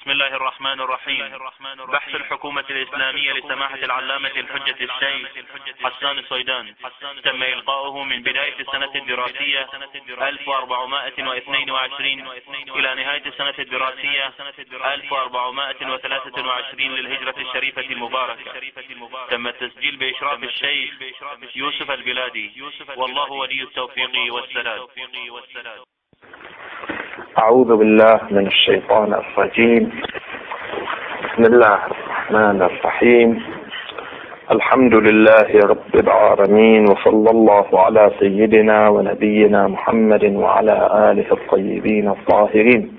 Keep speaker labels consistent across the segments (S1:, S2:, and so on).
S1: بسم الله الرحمن الرحيم. بحث الحكومة الإسلامية لسماحة العلامة الحجة الشيخ حسان الصيدان تم إلقاؤه من بداية السنة الدراسية 1422 إلى نهاية السنة الدراسية 1423 للهجرة الشريفة المباركة. تم التسجيل بإشراف الشيخ يوسف البلادي، والله ولي التوفيق والسداد.
S2: أعوذ بالله من الشيطان الرجيم. بسم الله الرحمن الرحيم. الحمد لله رب العالمين، وصلى الله على سيدنا ونبينا محمد وعلى آله الطيبين الطاهرين،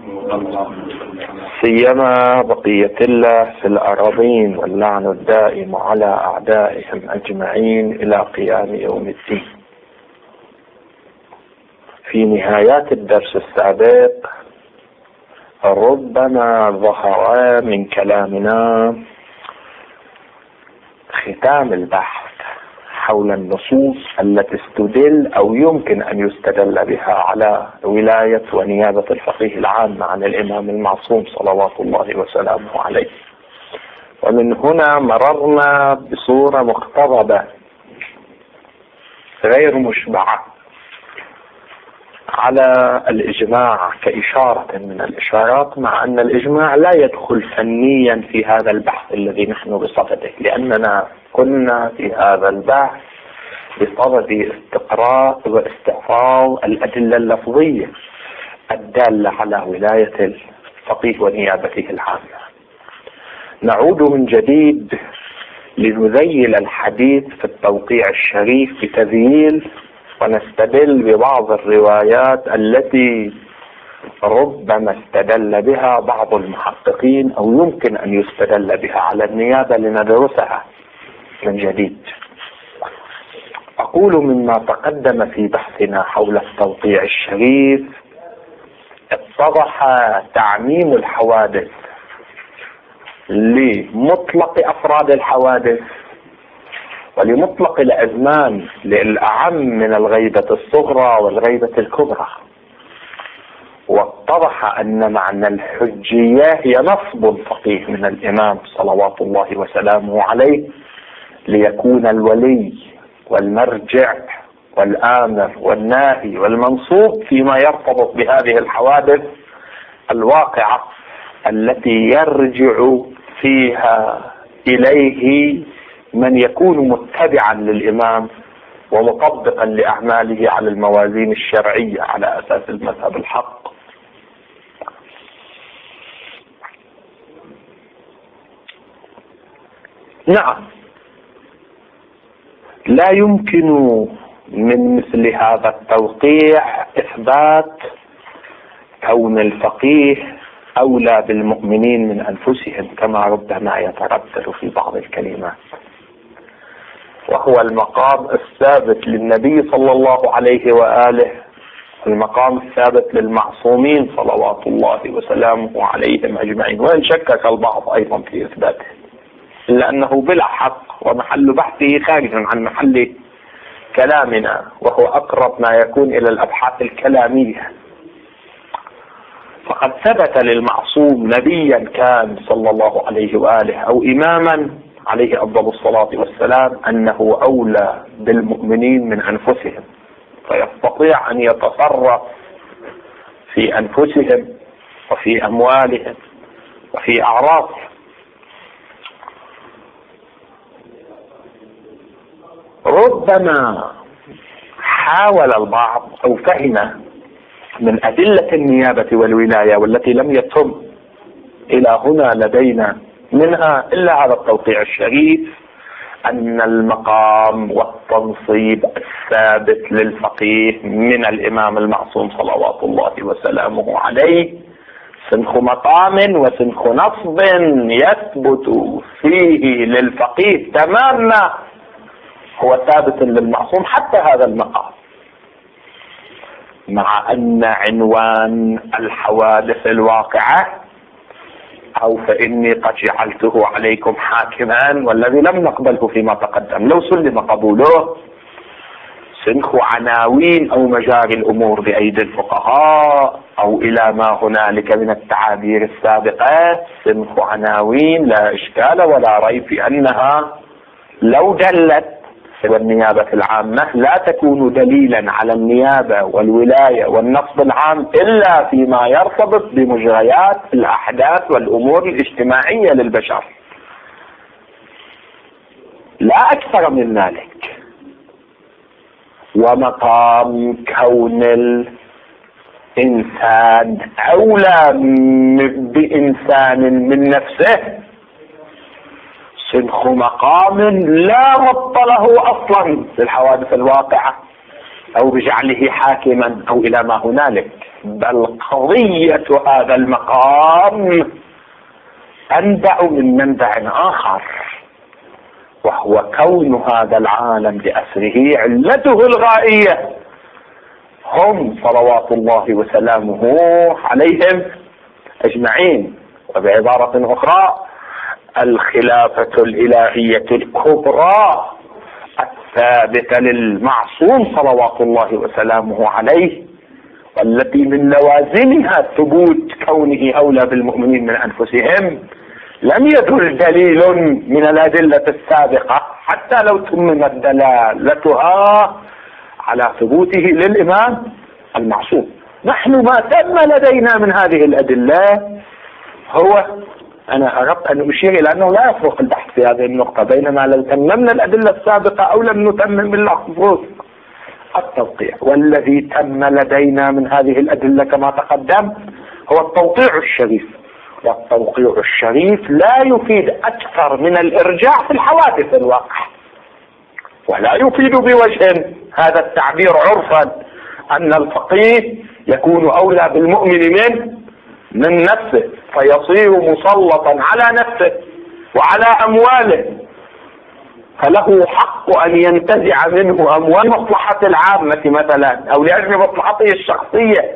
S2: سيما بقية الله في الأراضين، واللعن الدائم على أعدائهم أجمعين إلى قيام يوم الدين. في نهايات الدرس السابق ربما ظهر من كلامنا ختام البحث حول النصوص التي استدل أو يمكن أن يستدل بها على ولاية ونيابة الفقيه العام عن الإمام المعصوم صلوات الله وسلامه عليه. ومن هنا مررنا بصورة مقتضبة غير مشبعة على الإجماع كإشارة من الإشارات، مع أن الإجماع لا يدخل فنيا في هذا البحث الذي نحن بصدده، لأننا كنا في هذا البحث بصدد استقراء واستحفاظ الأدلة اللفظية الدالة على ولاية الفقيه ونيابته العامة. نعود من جديد لنذيل الحديث في التوقيع الشريف بتذييل، ونستدل ببعض الروايات التي ربما استدل بها بعض المحققين أو يمكن أن يستدل بها على النيابة، لندرسها من جديد. أقول مما تقدم في بحثنا حول التوقيع الشريف اتضح تعميم الحوادث لمطلق أفراد الحوادث ولمطلق الأزمان للأعم من الغيبة الصغرى والغيبة الكبرى. واتضح أن معنى الحجية هي نصب الفقيه من الإمام صلوات الله وسلامه عليه ليكون الولي والمرجع والآمر والناهي والمنصوب فيما يرتبط بهذه الحوادث الواقعة التي يرجع فيها إليه من يكون متبعا للإمام ومطبقا لأعماله على الموازين الشرعية على أساس المذهب الحق. نعم، لا يمكن من مثل هذا التوقيع إثبات كون الفقيه أولى بالمؤمنين من أنفسهم كما ربما يتردد في بعض الكلمات، وهو المقام الثابت للنبي صلى الله عليه وآله، المقام الثابت للمعصومين صلوات الله وسلامه عليهم أجمعين، وإن شكك البعض أيضا في إثباته، إلا أنه بلا حق ومحل بحثه خارج عن محل كلامنا، وهو أقرب ما يكون إلى الأبحاث الكلامية. فقد ثبت للمعصوم نبيا كان صلى الله عليه وآله أو إماما عليه أفضل الصلاة والسلام أنه أولى بالمؤمنين من أنفسهم، فيستطيع أن يتصرف في أنفسهم وفي أموالهم وفي أعراضهم. ربما حاول البعض أو فهم من أدلة النيابة والولاية والتي لم يتم إلى هنا لدينا منها إلا هذا التوقيع الشريف أن المقام والتنصيب الثابت للفقيه من الإمام المعصوم صلوات الله وسلامه عليه سنخ مقام وسنخ نصب يثبت فيه للفقيه تماما هو ثابت للمعصوم حتى هذا المقام، مع أن عنوان الحوادث الواقعة أو فإني قد جعلته عليكم حاكما والذي لم نقبله فيما تقدم لو سلم قبوله سنخ عناوين أو مجاري الأمور بأيدي الفقهاء أو إلى ما هنالك من التعابير السابقة صنف عناوين لا إشكال ولا ريب في أنها لو دلت والنيابة العامة لا تكون دليلا على النيابة والولاية والنصب العام إلا فيما يرتبط بمجريات الأحداث والأمور الاجتماعية للبشر، لا أكثر من ذلك. ومقام كون الإنسان أولى بإنسان من نفسه صنخ مقام لا ربط له أصلا بالحوادث الواقعة أو بجعله حاكما أو إلى ما هنالك، بل قضية هذا المقام أنبع من منبع آخر، وهو كون هذا العالم بأسره علته الغائية هم صلوات الله وسلامه عليهم أجمعين، وبعبارة أخرى الخلافة الإلهية الكبرى الثابتة للمعصوم صلوات الله وسلامه عليه، والتي من لوازمها ثبوت كونه أولى بالمؤمنين من أنفسهم. لم يدل دليل من الأدلة السابقة حتى لو تمت دلالتها على ثبوته للإمام المعصوم. نحن ما تم لدينا من هذه الأدلة هو، أنا أردت أن أشير إلى أنه لا يفرق البحث في هذه النقطة بينما لو تممنا الأدلة السابقة أو لم نتمم اللفظ التوقيع. والذي تم لدينا من هذه الأدلة كما تقدم هو التوقيع الشريف، والتوقيع الشريف لا يفيد أكثر من الإرجاع في الحوادث الواقعة، ولا يفيد بوجه هذا التعبير عرفا أن الفقيه يكون أولى بالمؤمن من نفسه فيصير مسلطا على نفسه وعلى أمواله، فله حق أن ينتزع منه أموال مصلحة العامة مثلا أو لأجل مصلحته الشخصية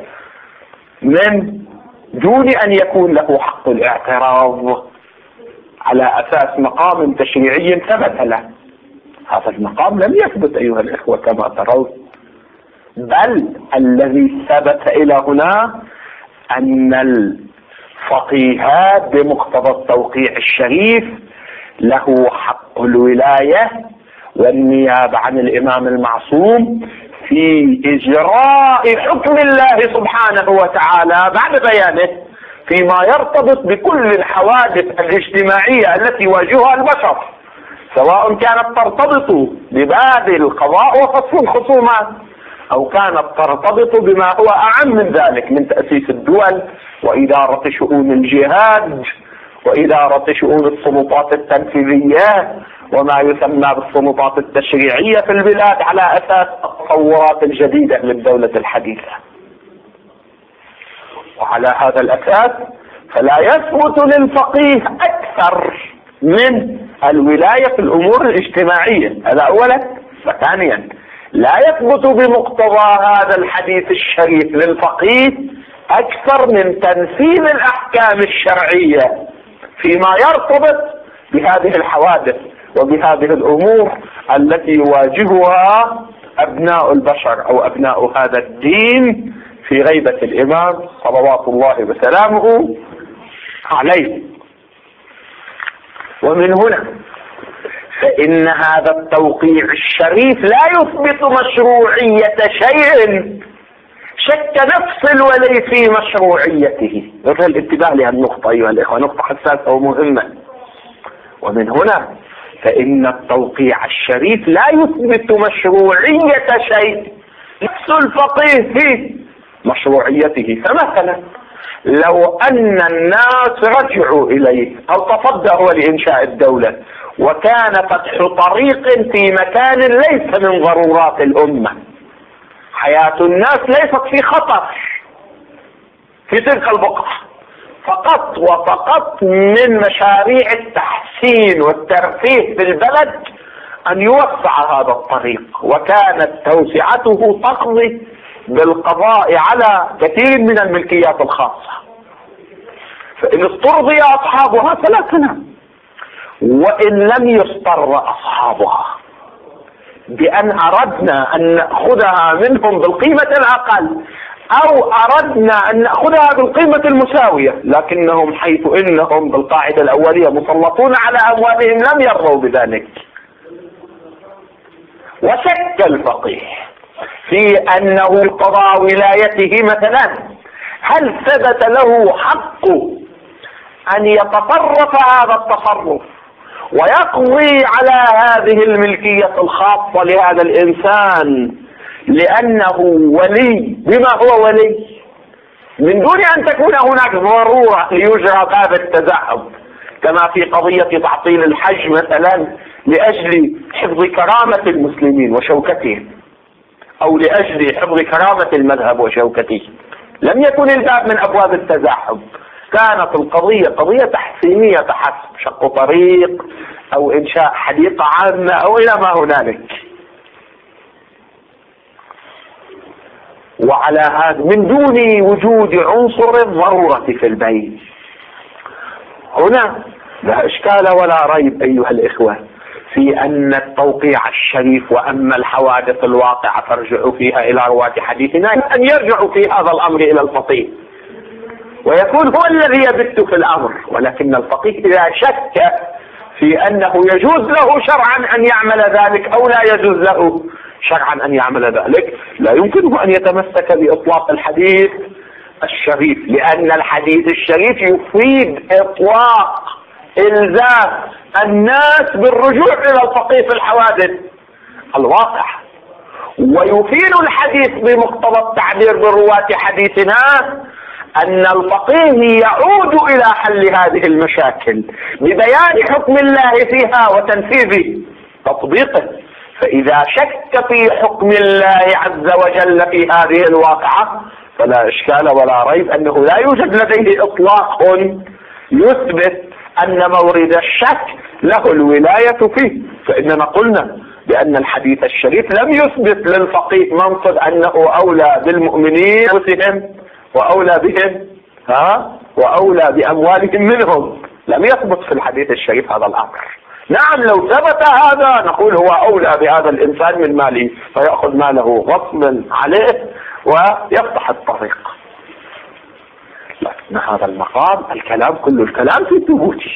S2: من دون أن يكون له حق الاعتراض على أساس مقام تشريعي ثبت له. هذا المقام لم يثبت أيها الإخوة كما ترون، بل الذي ثبت إلى هنا أن الفقيه بمقتضى التوقيع الشريف له حق الولاية والنيابة عن الإمام المعصوم في إجراء حكم الله سبحانه وتعالى بعد بيانه فيما يرتبط بكل الحوادث الاجتماعية التي يواجهها البشر، سواء كانت ترتبط بباب القضاء وفصل الخصومات أو كانت ترتبط بما هو أعم من ذلك من تأسيس الدول وإدارة شؤون الجهاد وإدارة شؤون السلطات التنفيذية وما يسمى بالسلطات التشريعية في البلاد على أساس التطورات الجديدة للدولة الحديثة. وعلى هذا الأساس فلا يثبت للفقيه أكثر من الولاية في الأمور الاجتماعية، هذا أولا. وثانيا لا يثبت بمقتضى هذا الحديث الشريف للفقيه أكثر من تنفيذ الأحكام الشرعية فيما يرتبط بهذه الحوادث وبهذه الأمور التي يواجهها أبناء البشر أو أبناء هذا الدين في غيبة الإمام صلوات الله وسلامه عليه. ومن هنا فإن هذا التوقيع الشريف لا يثبت مشروعية شيء شك نفس الولي في مشروعيته. هذا الانتباه لهالنقطة أيها الإخوة، نقطة حساسة ومهمة. ومن هنا فإن التوقيع الشريف لا يثبت مشروعية شيء نفس الفقيه في مشروعيته. فمثلا لو أن الناس رجعوا إليه أو تصدروا لإنشاء الدولة وكان فتح طريق في مكان ليس من ضرورات الأمة، حياة الناس ليست في خطر في تلك البقعة، فقط وفقط من مشاريع التحسين والترفيه في البلد أن يوسع هذا الطريق، وكانت توسعته تقضي بالقضاء على كثير من الملكيات الخاصة، فإن استرضي أصحابها فلا تنام، وإن لم يضطر أصحابها بأن أردنا أن نأخذها منهم بالقيمة الأقل أو أردنا أن نأخذها بالقيمة المساوية، لكنهم حيث إنهم بالقاعدة الأولية مسلطون على أموالهم لم يرضوا بذلك. وشك الفقيه في أنه قضاء ولايته مثلا هل ثبت له حق أن يتصرف هذا التصرف ويقضي على هذه الملكية الخاصة لهذا الإنسان لأنه ولي بما هو ولي، من دون أن تكون هناك ضرورة ليجرى باب التزعم، كما في قضية تعطيل الحج مثلا لأجل حفظ كرامة المسلمين وشوكتهم، أو لأجل حفظ كرامة المذهب وشوكته. لم يكن الباب من أبواب التزاحم، كانت القضية قضية تحسينية فحسب، شق طريق أو إنشاء حديقة عامة أو إلى ما هنالك. وعلى هذا من دون وجود عنصر الضرورة في البيع. هنا لا إشكال ولا ريب أيها الإخوة في أن التوقيع الشريف وأما الحوادث الواقعة ترجع فيها إلى رواة حديثنا أن يرجعوا في هذا الأمر إلى الفقيه ويكون هو الذي يبت في الأمر، ولكن الفقيه إذا شك في أنه يجوز له شرعا أن يعمل ذلك أو لا يجوز له شرعا أن يعمل ذلك لا يمكنه أن يتمسك بإطلاق الحديث الشريف، لأن الحديث الشريف يفيد إطلاق إلزام الناس بالرجوع إلى الفقيه في الحوادث الواقعة، ويفيد الحديث بمقتضى التعبير برواة حديثنا أن الفقيه يعود إلى حل هذه المشاكل ببيان حكم الله فيها وتنفيذ تطبيقه. فإذا شك في حكم الله عز وجل في هذه الواقعة فلا إشكال ولا ريب أنه لا يوجد لديه إطلاق يثبت أن مورد الشك له الولاية فيه. فإننا قلنا بأن الحديث الشريف لم يثبت للفقيه منصب أنه أولى بالمؤمنين وأولى بهم وأولى بأموالهم منهم، لم يثبت في الحديث الشريف هذا الأمر. نعم لو ثبت هذا نقول هو أولى بهذا الإنسان من ماله فيأخذ ماله غصبا عليه ويفتح الطريق، لكن هذا المقام كل الكلام في ثبوته،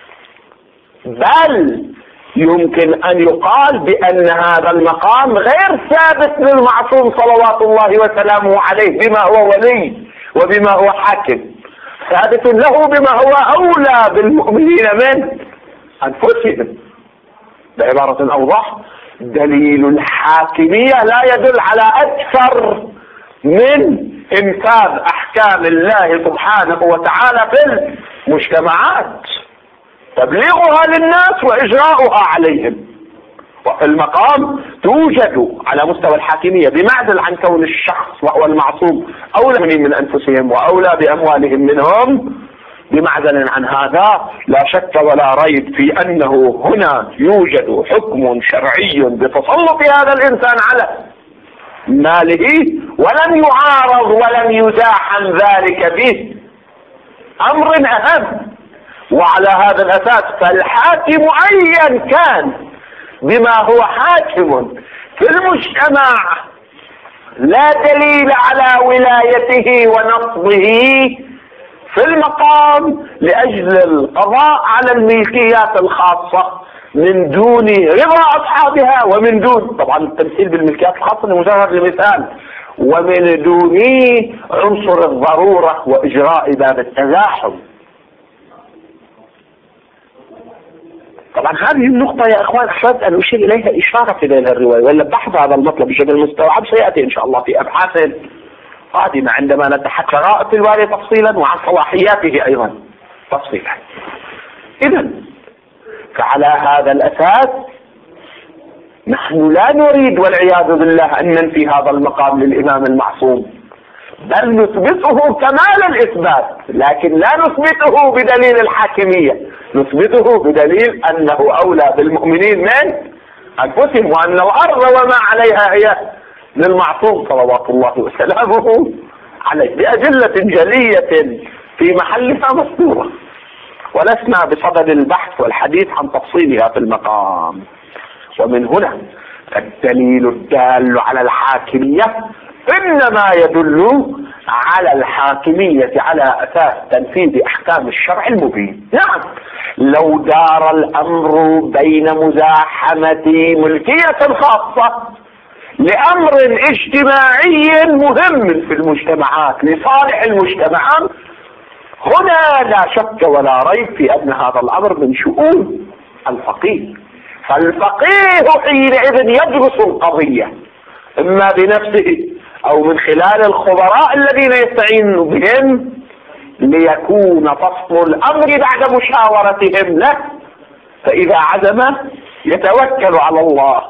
S2: بل يمكن أن يقال بأن هذا المقام غير ثابت للمعصوم صلوات الله وسلامه عليه بما هو ولي وبما هو حاكم، ثابت له بما هو أولى بالمؤمنين من أنفسهم. بعبارة أوضح، دليل الحاكمية لا يدل على أكثر من إنفاذ أحكام الله سبحانه وتعالى في المجتمعات، تبليغها للناس وإجراؤها عليهم. وفي المقام توجد على مستوى الحاكمية بمعزل عن كون الشخص وهو المعصوم أولى من أنفسهم وأولى بأموالهم منهم، بمعزل عن هذا لا شك ولا ريب في أنه هنا يوجد حكم شرعي بتسلط هذا الإنسان على ماله ولم يعارض ولم يزاح عن ذلك به أمر أهم. وعلى هذا الأساس فالحاكم أيا كان بما هو حاكم في المجتمع لا دليل على ولايته ونصبه في المقام لأجل القضاء على الملكيات الخاصة من دون رضا أصحابها ومن دون طبعا التمثيل بالملكيات الخاصة لمجرد المثال ومن دون عنصر الضرورة وإجراء باب التزاحم. طبعا هذه النقطة يا اخوان احببت ان اشير اليها اشارة في ليلة الرواية، ولا بحث هذا المطلب بشكل مستوعب سيأتي ان شاء الله في ابحاث قادمة عندما نتحدث عن قراءة الوالي تفصيلا وعن صلاحياته ايضا تفصيلا. اذا فعلى هذا الاساس نحن لا نريد والعياذ بالله ان ننفي هذا المقام للامام المعصوم، بل نثبته كمال الإثبات، لكن لا نثبته بدليل الحاكمية، نثبته بدليل أنه أولى بالمؤمنين من أنفسهم، وأن الأرض وما عليها هي للمعصوم صلوات الله وسلامه عليه بأدلة جلية في محلها مسطورة، ولسنا بصدد البحث والحديث عن تفصيلها في المقام. ومن هنا الدليل الدال على الحاكمية إنما يدل على الحاكمية على أساس تنفيذ أحكام الشرع المبين. نعم، لو دار الأمر بين مزاحمة ملكية خاصة لأمر اجتماعي مهم في المجتمعات لصالح المجتمع، هنا لا شك ولا ريب في أن هذا الأمر من شؤون الفقيه. فالفقيه حينئذ يدرس القضية إما بنفسه أو من خلال الخبراء الذين يستعين بهم ليكون فصل الأمر بعد مشاورتهم له، فإذا عزم يتوكل على الله.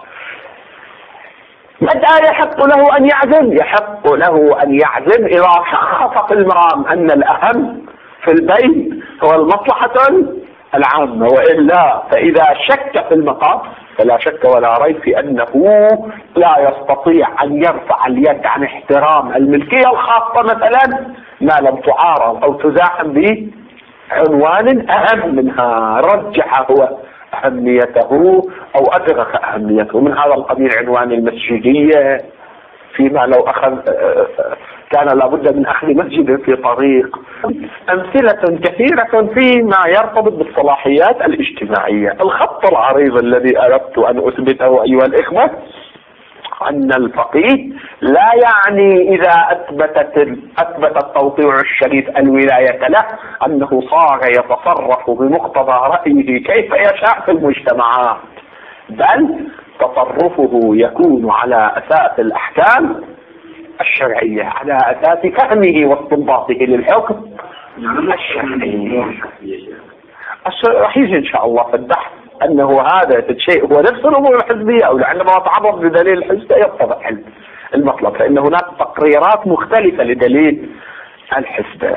S2: متى يحق له أن يعزم؟ يحق له أن يعزم إذا حقق في المرام أن الأهم في البيت هو المصلحة العامة، وإلا فإذا شك في المقام فلا شك ولا ريب في أنه لا يستطيع أن يرفع اليد عن احترام الملكية الخاصة مثلا ما لم تعارض أو تزاحم بعنوان أهم منها، رجح هو أهميته أو أدرك أهميته. من هذا القبيل عنوان المسجدية، فيما لو أخذ كان لابد من أخذ مسجد في طريق. أمثلة كثيرة فيما يرتبط بالصلاحيات الاجتماعية. الخط العريض الذي أردت أن أثبته أيها الإخوة أن الفقيه لا يعني إذا أثبت التوقيع الشريف الولاية له أنه صار يتصرف بمقتضى رأيه كيف يشاء في المجتمعات، بل تصرفه يكون على أساس الأحكام الشرعية، على أساس فهمه واستنباطه للحكم الشرعي. راح يجي إن شاء الله في البحث أنه هذا الشيء هو نفس الأمور الحزبية، أو عندما نتعرض لدليل الحزب يتضح المطلب، فإن هناك تقريرات مختلفة لدليل الحزب،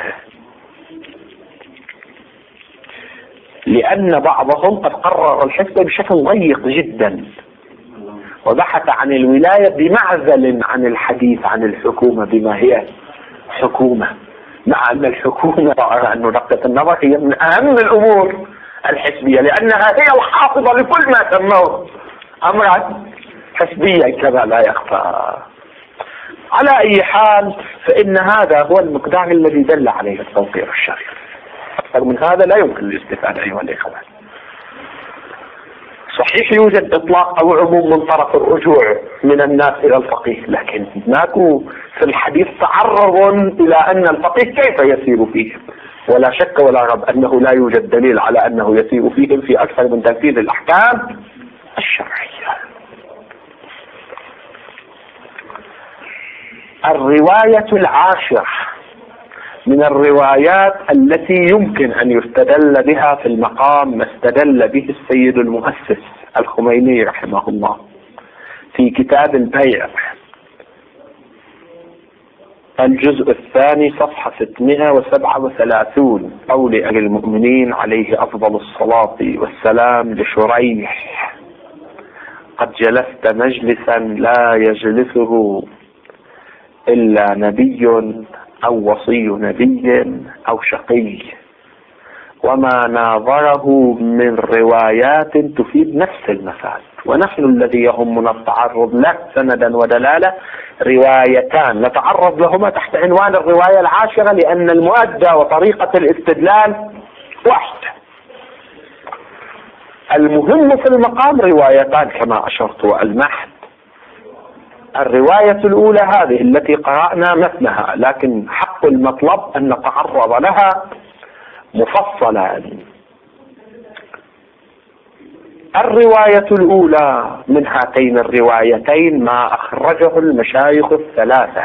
S2: لأن بعضهم قد قرر الحزب بشكل ضيق جدا وبحث عن الولاية بمعزل عن الحديث عن الحكومة بما هي حكومة، مع أن الحكومة أن نقطة النظر هي من أهم الأمور الحزبية، لأنها هي الحافظة لكل ما سموه أمرا حزبيا كما لا يخفى. على أي حال فإن هذا هو المقدار الذي دل عليه التوقيع الشرعي، أكثر من هذا لا يمكن الاستفادة أيها الإخوة. صحيح يوجد إطلاق أو عموم من طرف الرجوع من الناس إلى الفقيه، لكن هناك في الحديث تعرض إلى أن الفقيه كيف يسير فيهم، ولا شك ولا ريب أنه لا يوجد دليل على أنه يسير فيهم في أكثر من تنفيذ الأحكام الشرعية. الرواية العاشرة من الروايات التي يمكن أن يستدل بها في المقام ما استدل به السيد المؤسس الخميني رحمه الله في كتاب البيع الجزء الثاني صفحة 637، قول أمير المؤمنين عليه أفضل الصلاة والسلام لشريح: قد جلست مجلسا لا يجلسه إلا نبي أو وصي نبي أو شقي، وما ناظره من روايات تفيد نفس المفاد، ونحن الذي يهمنا التعرض له سندا ودلالة روايتان نتعرض لهما تحت عنوان الرواية العاشرة، لأن المؤدى وطريقة الاستدلال واحدة. المهم في المقام روايتان كما أشرت وألمحت. الرواية الأولى هذه التي قرأنا مثلها، لكن حق المطلب أن نتعرض لها مفصلا. الرواية الأولى من هاتين الروايتين ما أخرجه المشايخ الثلاثة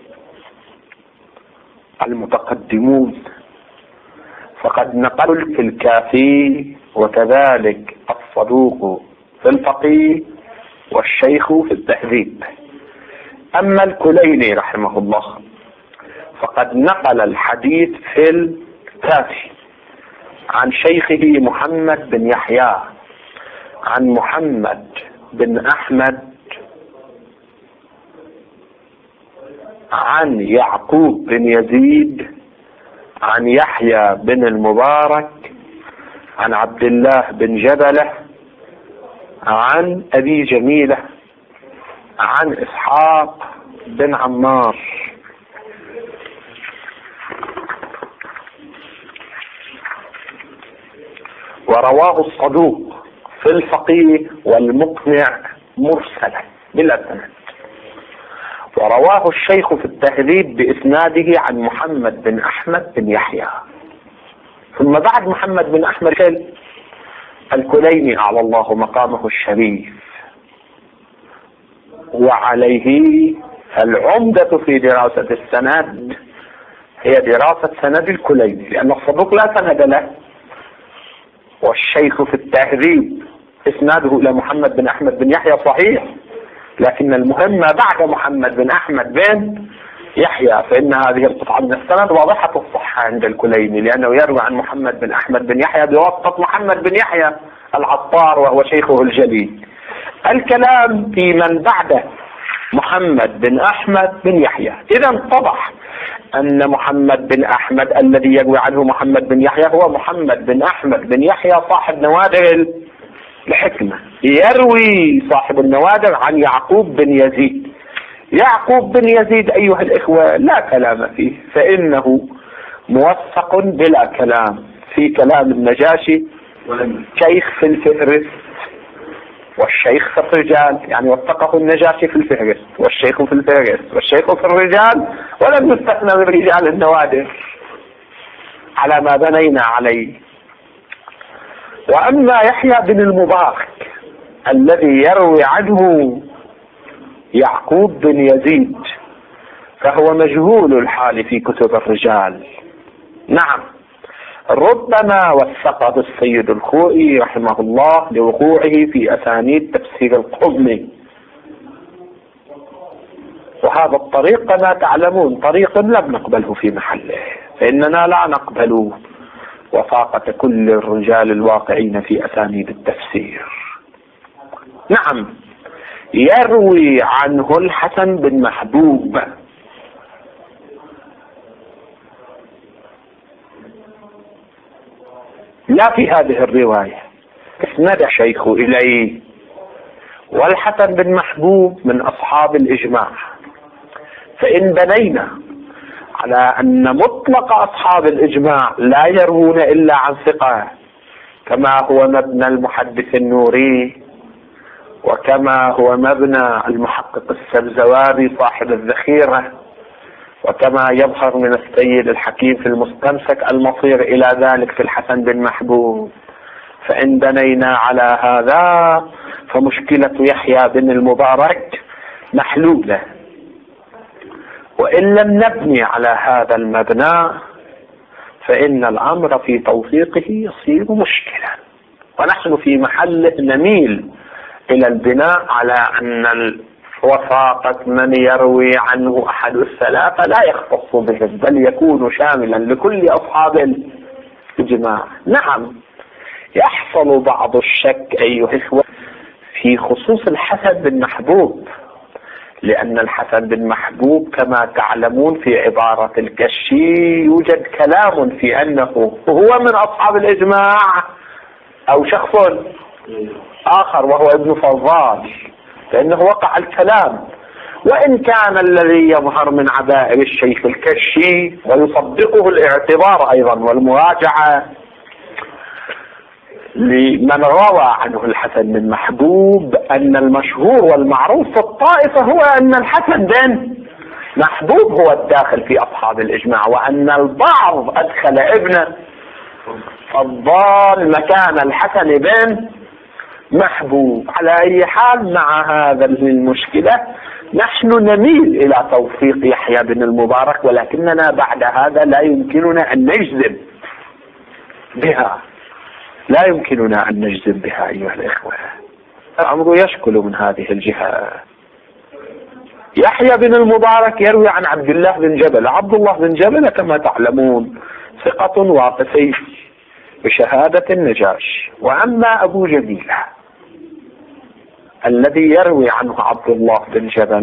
S2: المتقدمون، فقد نقلوا في الكافي وكذلك الصدوق في الفقيه والشيخ في التهذيب. أما الكليني رحمه الله فقد نقل الحديث في الكافي عن شيخه محمد بن يحيى عن محمد بن أحمد عن يعقوب بن يزيد عن يحيى بن المبارك عن عبد الله بن جبلة عن أبي جميلة عن إسحاق بن عمار ورواه الصدوق في الفقيه والمقنع مرسلا بلا سند، ورواه الشيخ في التهذيب بإسناده عن محمد بن أحمد بن يحيى. ثم بعد محمد بن أحمد الكليني أعلى الله مقامه الشريف، وعليه العمدة في دراسة السند هي دراسة سند الكليني، لأن الصدوق لا سند له، والشيخ في التهذيب إسناده إلى محمد بن أحمد بن يحيى صحيح، لكن المهم بعد محمد بن أحمد بن يحيى، فإن هذه القطعة من السند واضحة الصحة عند الكليني، لأنه يروي عن محمد بن أحمد بن يحيى بواسطة محمد بن يحيى العطار وهو شيخه الجليل. الكلام في من بعد محمد بن أحمد بن يحيى. إذا اتضح أن محمد بن أحمد الذي يروي عنه محمد بن يحيى هو محمد بن أحمد بن يحيى صاحب نوادر الحكمة. يروي صاحب النوادر عن يعقوب بن يزيد. يعقوب بن يزيد أيها الإخوة لا كلام فيه، فإنه موثق بلا كلام في كلام النجاشي، شيخ في الفهرس والشيخ في الرجال، يعني وثقه النجاشي في الفهرس والشيخ في الفهرس والشيخ في الرجال، ولم يستثنى من رجال النوادر على ما بنينا عليه. وأما يحيى بن المبارك الذي يروي عنه يعقوب بن يزيد فهو مجهول الحال في كتب الرجال. نعم، ربما وثقه السيد الخوئي رحمه الله لوقوعه في أسانيد تفسير القرطبي، وهذا الطريق كما تعلمون طريق لم نقبله في محله، فإننا لا نقبل وثاقة كل الرجال الواقعين في أسانيد التفسير. نعم، يروي عنه الحسن بن محبوب لا في هذه الرواية، اسند شيخه إليه، والحسن بن محبوب من أصحاب الإجماع. فإن بنينا على أن مطلق أصحاب الإجماع لا يروون إلا عن ثقة، كما هو مبنى المحدث النوري، وكما هو مبنى المحقق السبزواري صاحب الذخيرة، وكما يظهر من السيد الحكيم في المستمسك المصير إلى ذلك في الحسن بن محبوب، فإن بنينا على هذا فمشكلة يحيى بن المبارك محلولة. وإن لم نبني على هذا المبنى فإن الأمر في توثيقه يصير مشكلا، ونحن في محل نميل إلى البناء على أن وثاقة من يروي عنه أحد الثلاثة لا يختص بهم، بل يكون شاملا لكل أصحاب الإجماع. نعم، يحصل بعض الشك أيها الإخوة في خصوص الحسن بن محبوب، لأن الحسن بن محبوب كما تعلمون في عبارة الكشي يوجد كلام في أنه هو من أصحاب الإجماع أو شخص آخر وهو ابن فضال، فإنه وقع الكلام. وإن كان الذي يظهر من عبائر الشيخ الكشي ويصدقه الاعتبار أيضا والمراجعة لمن روى عنه الحسن بن محبوب أن المشهور والمعروف في الطائفة هو أن الحسن بن محبوب هو الداخل في أصحاب الإجماع، وأن البعض أدخل ابن فضال مكان الحسن بن محبوب. على أي حال مع هذا المشكلة نحن نميل إلى توثيق يحيى بن المبارك، ولكننا بعد هذا لا يمكننا أن نجزم بها، لا يمكننا أن نجزم بها أيها الإخوة. الأمر يشكل من هذه الجهة. يحيى بن المبارك يروي عن عبد الله بن جبل. عبد الله بن جبل كما تعلمون ثقة واقفي بشهادة النجاش. وأما أبو جبيلة الذي يروي عنه عبد الله بن جبل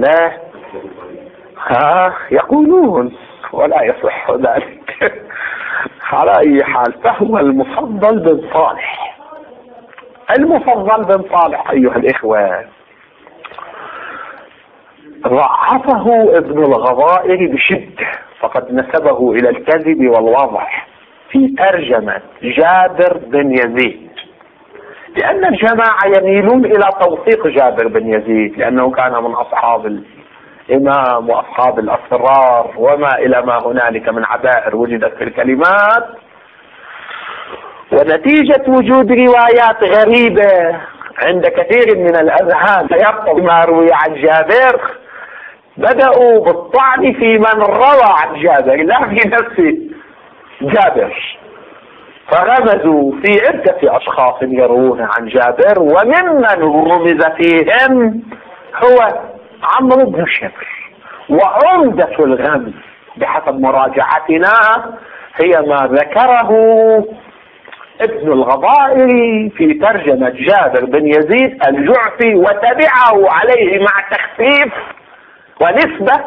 S2: يقولون ولا يصح ذلك. على أي حال فهو المفضل بن صالح. المفضل بن صالح أيها الإخوة ضعفه ابن الغضائر بشدة، فقد نسبه إلى الكذب والوضع في ترجمة جابر بن يزيد، لأن الجماعة يميلون إلى توثيق جابر بن يزيد لأنه كان من أصحاب الإمام وأصحاب الأسرار وما إلى ما هنالك من عبائر وجدت في الكلمات. ونتيجة وجود روايات غريبة عند كثير من الأذهان يقتضي ما روي عن جابر، بدأوا بالطعن في من روى عن جابر لا في نفس جابر، فرمزوا في عدة أشخاص يروون عن جابر، وممن رمز فيهم هو عمرو بن شبر. وعمدة الغمز بحسب مراجعتنا هي ما ذكره ابن الغضائر في ترجمة جابر بن يزيد الجعفي، وتبعه عليه مع تخفيف ونسبة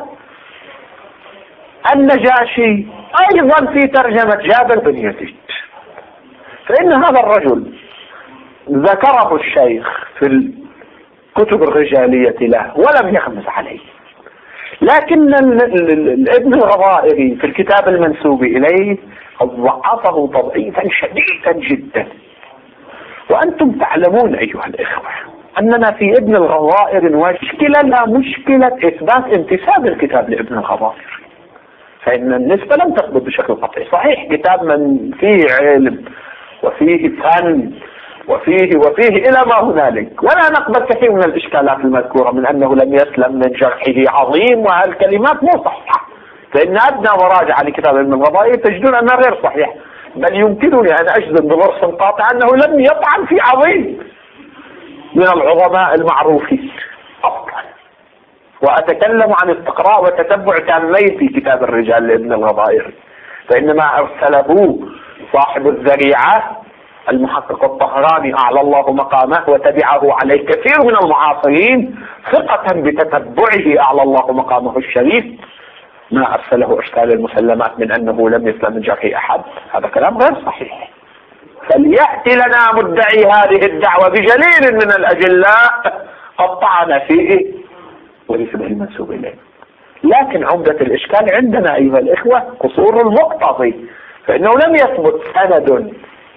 S2: النجاشي أيضا في ترجمة جابر بن يزيد. فإن هذا الرجل ذكره الشيخ في الكتب الرجالية له ولم يغمز عليه، لكن ابن الغضائري في الكتاب المنسوب إليه ضعفه تضعيفا شديدا جدا. وأنتم تعلمون أيها الإخوة أننا في ابن الغضائر مشكلة مشكلة إثبات انتساب الكتاب لابن الغضائر، فإن النسبة لم تثبت بشكل قطعي. صحيح كتاب من فيه علم وفيه فن وفيه إلى ما هنالك، ولا نقبل كثير من الإشكالات المذكورة من أنه لم يسلم من جرحه عظيم، وهالكلمات مو صحيحة، فإن أدنى مراجعة لكتاب ابن الغضائر تجدون أنها غير صحيح، بل يمكنني أن أجزم بضرس قاطع أنه لم يطعن في عظيم من العظماء المعروفين أصلا. وأتكلم عن استقراء وتتبع تامين في كتاب الرجال لابن الغضائر، فإنما أرسله صاحب الذريعة المحقق الطهراني أعلى الله مقامه وتبعه عليه كثير من المعاصرين ثقة بتتبعه أعلى الله مقامه الشريف، ما أرسله إشكال المسلمات من أنه لم يسلم من جرح أحد. هذا كلام غير صحيح. فليأتي لنا مدعي هذه الدعوة بجليل من الأجلاء قد طعن فيه ونسبه المنسوب إليه. لكن عمدة الإشكال عندنا أيها الإخوة قصور المقتضي، فإنه لم يثبت سند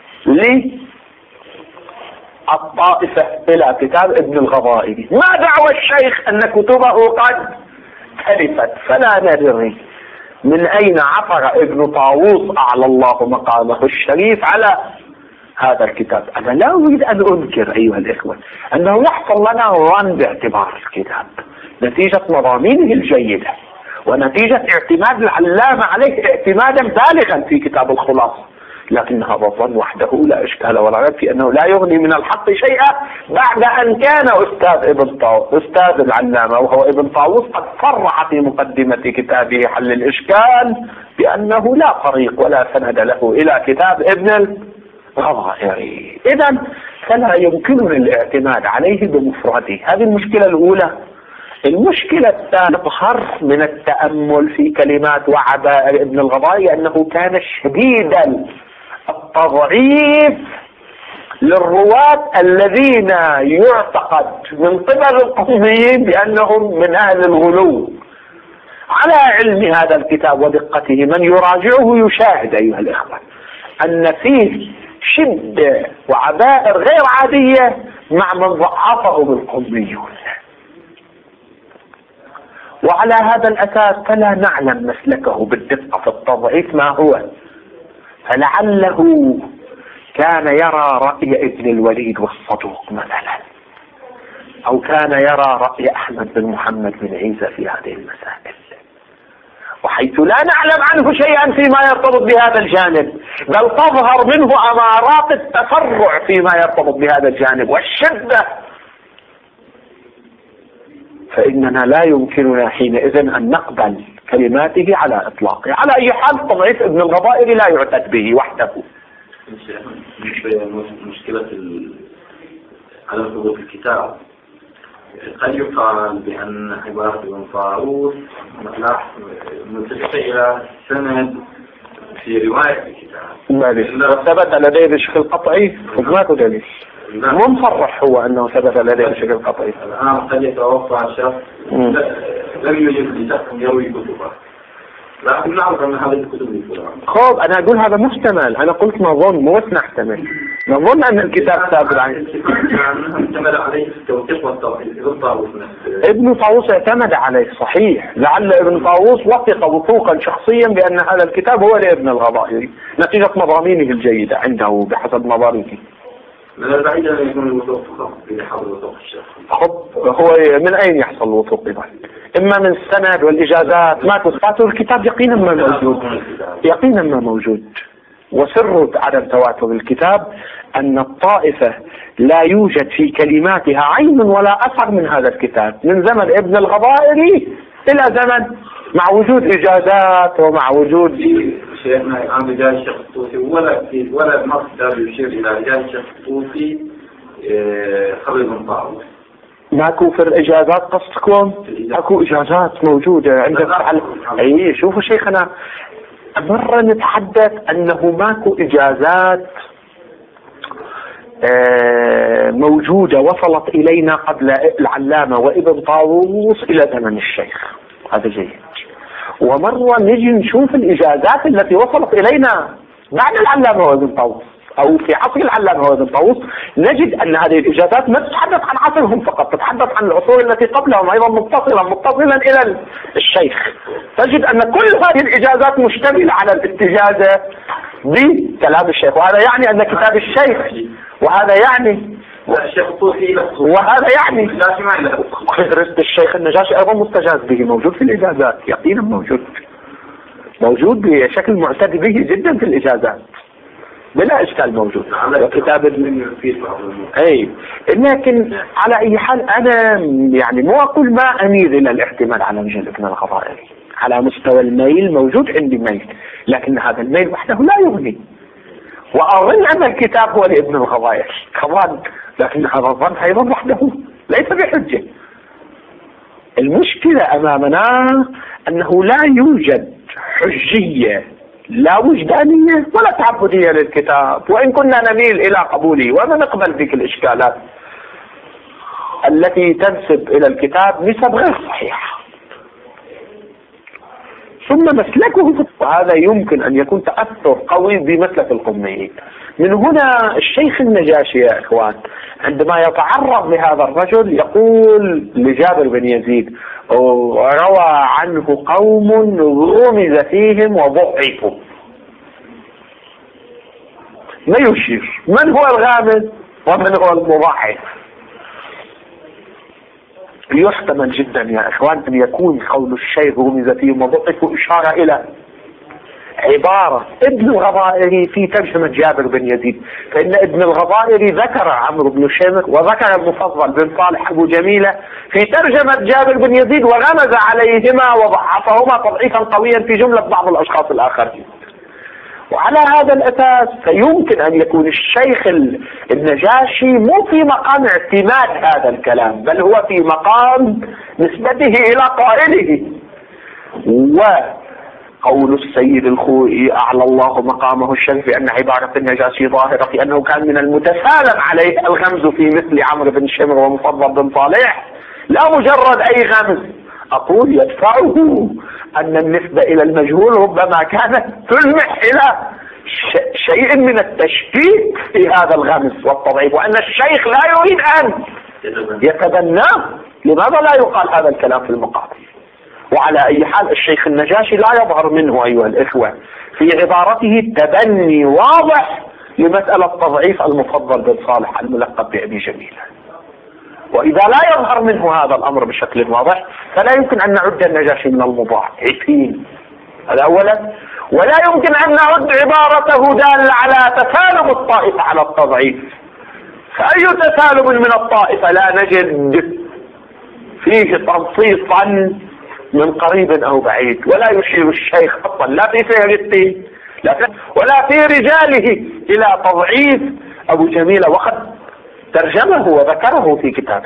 S2: للطائفة إلى كتاب ابن الغضائر. ما دعوى الشيخ أن كتبه قد تلفت، فلا ندري من أين عثر ابن طاووس أعلى الله مقامه الشريف على هذا الكتاب. أنا لا أريد أن أنكر أيها الإخوة أنه يحصل لنا ظن باعتبار الكتاب نتيجة مضامينه الجيدة ونتيجة اعتماد العلامة عليه اعتمادا بالغا في كتاب الخلاصة، لكن هذا الظن وحده لا إشكال ولا ريب في أنه لا يغني من الحق شيئا بعد أن كان أستاذ العلامة وهو ابن طاووس قد صرح في مقدمة كتابه حل الإشكال بأنه لا طريق ولا سند له إلى كتاب ابن الغضائر. إذن فلا يمكننا الاعتماد عليه بمفرده. هذه المشكلة الأولى. المشكلة الثانية تظهر من التأمل في كلمات وعبائر ابن الغضائر أنه كان شديدا التضعيف للرواة الذين يعتقد من قبل القوميين بأنهم من أهل الغلو. على علم هذا الكتاب ودقته من يراجعه يشاهد أيها الإخوة أن فيه شدة وعبائر غير عادية مع من ضعفهم القوميون. وعلى هذا الأساس فلا نعلم مسلكه بالدقة في التضعيف ما هو، فلعله كان يرى رأي ابن الوليد والصدوق مثلا، أو كان يرى رأي أحمد بن محمد بن عيسى في هذه المسائل، وحيث لا نعلم عنه شيئا فيما يرتبط بهذا الجانب، بل تظهر منه أمارات التفرع فيما يرتبط بهذا الجانب والشدة، فإننا لا يمكننا حينئذ أن نقبل كلماته على إطلاقه. على أي حال تضعيف ابن الغضائر لا يعتد به وحده.
S3: مشكلة على ثبوت الكتاب قد يقال بأن عبارة ابن طاووس متجهة إلى سند في رواية الكتاب
S2: ثبت لديه بشكل قطعي وما دليل مو مصرح هو أنه ثبت لديه بشكل قطعي.
S3: الآن قد يتوفى شخص لم يوجد لشخص يروي كتبه، لكن نعرف أن هذه الكتب لفلان.
S2: خب أنا أقول هذا محتمل، أنا قلت نظن مو نحتمل، نظن أن الكتاب ثابت عنه.
S3: اعتمد عليه في التوثيق والتوحيد ابن طاووس.
S2: ابن طاووس اعتمد عليه صحيح، لعل ابن طاووس وثق وثوقا شخصيا بأن هذا الكتاب هو لابن الغضائري نتيجة مضامينه الجيدة عنده بحسب مضاريته.
S3: من البعيد أن يكون الوثوق فقط في حال وثوق الشيخ.
S2: هو من أين يحصل الوثوق إذا؟ إما من السند والإجازات ما تثبت الكتاب يقينا ما موجود، يقينا ما موجود. وسر عدم تواتر الكتاب أن الطائفة لا يوجد في كلماتها عين ولا أثر من هذا الكتاب من زمن ابن الغضائري إلى زمن، مع وجود إجازات ومع وجود
S3: شيخنا عن رجال الشيخ الطوسي ولا مصدر يشير إلى رجال الشيخ الطوسي قبل ابن طاووس.
S2: ماكو في الإجازات قصدكم؟ ماكو إجازات موجودة عندك أي شوفوا شيخنا مرة نتحدث أنه ماكو إجازات موجودة وصلت إلينا قبل العلامة وابن طاووس إلى زمن الشيخ، هذا جيد. ومرة نجي نشوف الإجازات التي وصلت إلينا بعد العلامة وابن طاووس أو في عصر العلامة وابن طاووس، نجد أن هذه الإجازات ما تتحدث عن عصرهم فقط، تتحدث عن العصور التي قبلهم أيضا متصلا إلى الشيخ. تجد أن كل هذه الإجازات مشتملة على الاستجازة بكلام الشيخ، وهذا يعني أن كتاب الشيخ، وهذا يعني وهذا يعني رد الشيخ النجاشي أيضا مستجاز به، موجود في الإجازات، يقينا موجود بشكل معتد به جدا في الإجازات بلا إشكال موجود. وكتاب أي لكن على أي حال أنا يعني مو أقول ما أميل إلى الاحتمال على وجه ابن الغضائري، على مستوى الميل موجود عندي ميل، لكن هذا الميل وحده لا يغني. وأظن أن الكتاب هو لابن الغضائري كمان، لكن هذا الظن أيضا وحده ليس بحجة. المشكلة أمامنا أنه لا يوجد حجية لا وجدانية ولا تعبدية للكتاب، وإن كنا نميل إلى قبوله وما نقبل ذيك الإشكالات التي تنسب إلى الكتاب نسب غير صحيحة. ثم مسلكه، وهذا يمكن أن يكون تأثر قوي بمسلك القميين. من هنا الشيخ النجاشي يا إخوان عندما يتعرض لهذا الرجل يقول لجابر بن يزيد روى عنه قوم غمز فيهم وضعفوا، ما يشير من هو الغامز ومن هو المضاعف. يحتمل جدا يا إخوان أن يكون قول الشيخ غمز فيهم وضعفوا إشارة إلى عبارة ابن الغضائري في ترجمة جابر بن يزيد، فإن ابن الغضائري ذكر عمرو بن شمر وذكر المفضل بن صالح أبو جميلة في ترجمة جابر بن يزيد وغمز عليهما وضعفهما تضعيفا قويا في جملة بعض الأشخاص الآخرين. وعلى هذا الأساس فيمكن أن يكون الشيخ النجاشي مو في مقام اعتماد هذا الكلام، بل هو في مقام نسبته إلى قائله. وقول السيد الخوئي أعلى الله مقامه الشريف أن عبارة النجاشي ظاهرة في أنه كان من المتسالم عليه الغمز في مثل عمرو بن شمر ومفضل بن صالح لا مجرد أي غمز. أقول يدفعه أن النسبة إلى المجهول ربما كانت تلمح إلى شيء من التشكيك في هذا الغمز والتضعيف، وأن الشيخ لا يريد أن يتبناه. لماذا لا يقال هذا الكلام في المقابل؟ وعلى أي حال الشيخ النجاشي لا يظهر منه أيها الإخوة في عبارته تبني واضح لمسألة تضعيف المفضل بن صالح الملقب بأبي جميلة. وإذا لا يظهر منه هذا الأمر بشكل واضح فلا يمكن أن نعد النجاشي من المضاعفين، هذا أولا. ولا يمكن أن نعد عبارته دالة على تسالم الطائفة على التضعيف، فأي تسالم من الطائفة لا نجد فيه تنصيصا من قريب أو بعيد، ولا يشير الشيخ أصلا لا في فهرسته ولا في رجاله إلى تضعيف أبو جميلة، وقد ترجمه وذكره في كتابه.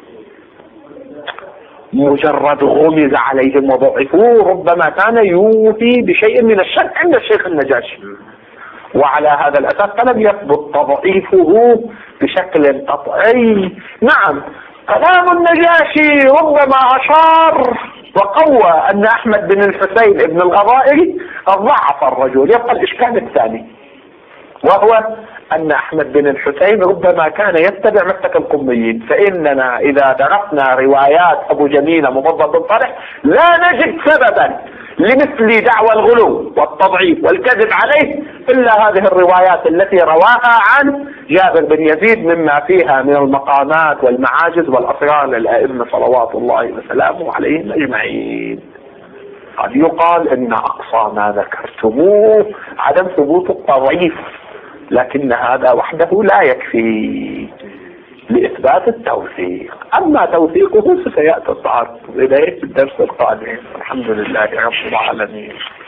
S2: مجرد غمز عليهم وضعفوه ربما كان يوفي بشيء من الشك عند الشيخ النجاشي، وعلى هذا الأساس فلم يثبت تضعيفه بشكل قطعي. نعم كلام النجاشي ربما أشار وقوى أن أحمد بن الحسين ابن الغضائري قد ضعف الرجل. يبقى الإشكال الثاني، وهو أن أحمد بن الحسين ربما كان يتبع مسلك القميين، فإننا إذا درسنا روايات أبو جميلة مفضل بن طلح لا نجد سببا لمثل دعوى الغلو والتضعيف والكذب عليه إلا هذه الروايات التي رواها عن جابر بن يزيد، مما فيها من المقامات والمعاجز والأسرار للأئمة صلوات الله وسلامه عليهم أجمعين. قد يقال إن أقصى ما ذكرتموه عدم ثبوت التضعيف، لكن هذا وحده لا يكفي لإثبات التوثيق. أما توثيقه فسيأتي التعرض إليه في الدرس القادم. الحمد لله رب العالمين.